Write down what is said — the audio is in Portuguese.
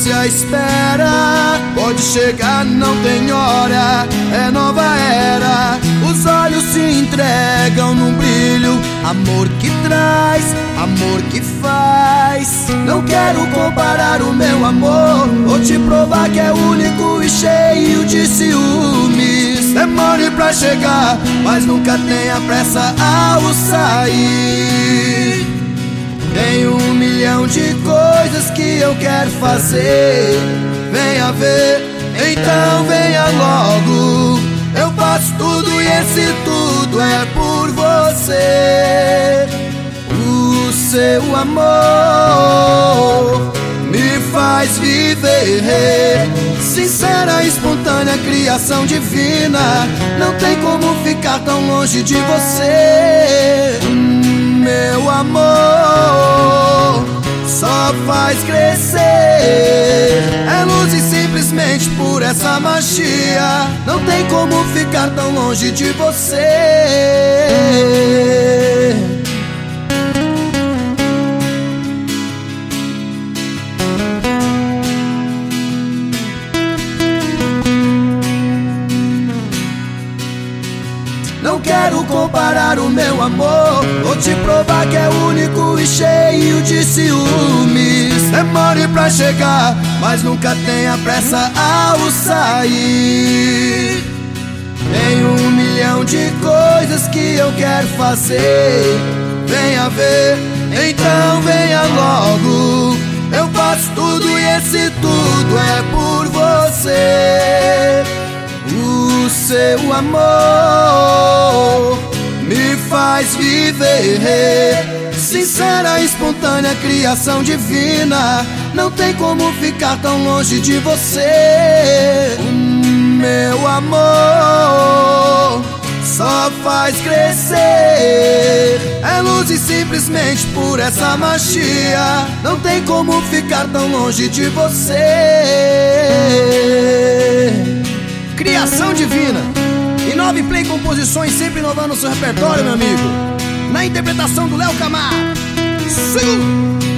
trouxe a espera. Pode chegar, não tem hora, é nova era. Os olhos se entregam num brilho, amor que traz, amor que faz. Não quero comparar o meu amor, vou te provar que é único e cheio de ciúmes. Demore pra chegar, mas nunca tenha pressa ao sair. Tenho 1 milhão de coisas que eu quero fazer. Venha ver, então venha logo. Eu faço tudo e esse tudo é por você. O seu amor me faz viver. Sincera, espontânea, criação divina. Não tem como ficar tão longe de você. Meu amor só faz crescer. É luz e simplesmente por essa magia. Não tem como ficar tão longe de você. Não quero comparar o meu amor, vou te provar que é único e cheio de ciúmes. Demore pra chegar, mas nunca tenha pressa ao sair. Tenho 1 milhão de coisas que eu quero fazer. Venha ver, então venha logo. Eu faço tudo e esse tudo é por você. O seu amor me faz viver. Sincera, espontânea, criação divina. Não tem como ficar tão longe de você. Meu amor só faz crescer. É luz e simplesmente por essa magia. Não tem como ficar tão longe de você. Criação divina. Inove Play Composições, sempre inovando o seu repertório, meu amigo. Na interpretação do Léo Camargo. Sigo!